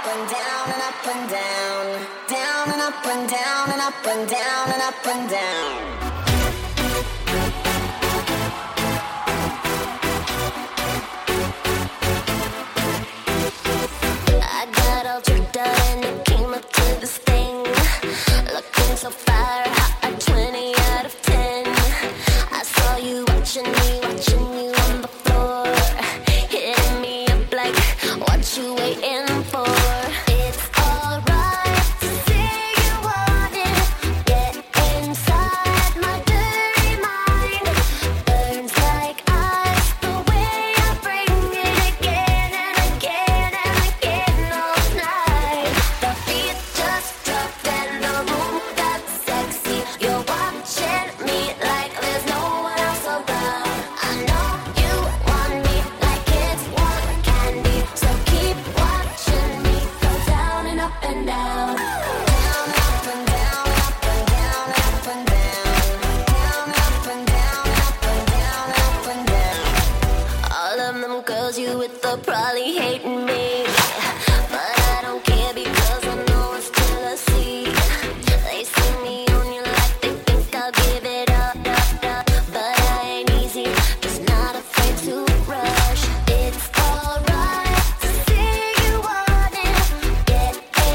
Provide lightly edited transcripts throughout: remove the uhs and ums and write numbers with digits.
and down and up and down, down and up and down and up and down and up and down. I got all tricked out and it came up to this thing, looking so fire, hot at 20 out of 10. I saw you watching you on the floor, hitting me up like, what you waiting for? It's alright to say you want it, get inside my dirty mind. Burns like ice the way I bring it again and again and again all night. The beat just dropped and the room got sexy. You're watching me like there's no one else around. I know you want me like kids want candy, so keep watching me go down and up and down. Down, up and down, up and down, up and down. Down, up and down, up and down, up and down. All of them girls you with are probably hating me, but I don't care because I know it's jealousy. They see me on you like they think I'll give it up, but I ain't easy, just not afraid to rush. It's alright to say you want it, get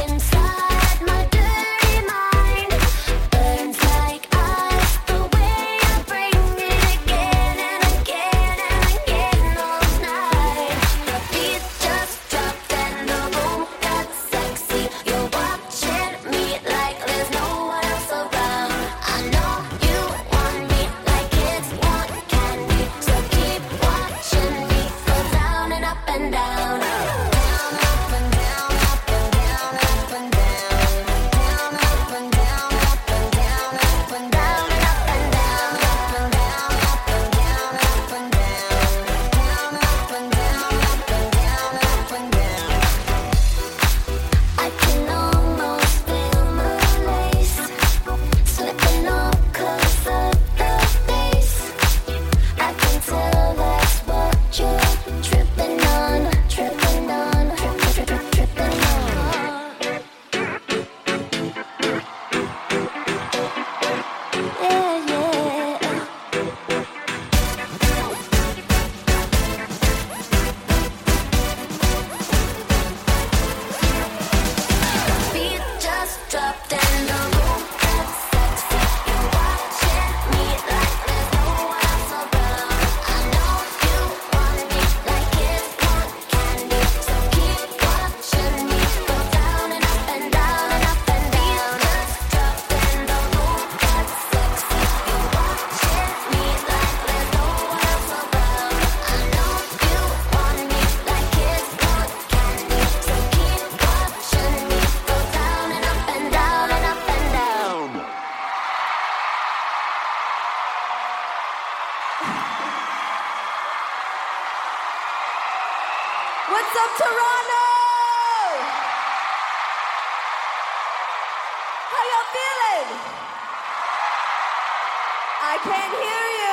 inside my dirty mind. Burns like ice the way I bring it again and again and again all night. The beat just dropped and the room got sexy. You're watching me like there's no one else around. I know you want me like kids want candy, so keep watching me go down and up and down. Down, up and down, up and down, up and down. Down, up and down, up and down, up and down and up and down, up and down, up and down, up and down. Down, up and down, up and down, up and down. I can almost feel my lace slipping off 'cause of the bass. I can tell that's what you're tripping on, tripping on, tripping on. Yeah, yeah. Beat just dropped and the room got sexy. You're watching me like there's no one else around. I know you want me like kids want candy, so keep watching me go down and up and down and up and down. Beat just dropped and the room got sexy. You're watching me like there's no one else around. I know you want me like kids want candy, so keep watching me go down and up and down and up and down. What's up, Toronto? How y'all feeling? I can't hear you.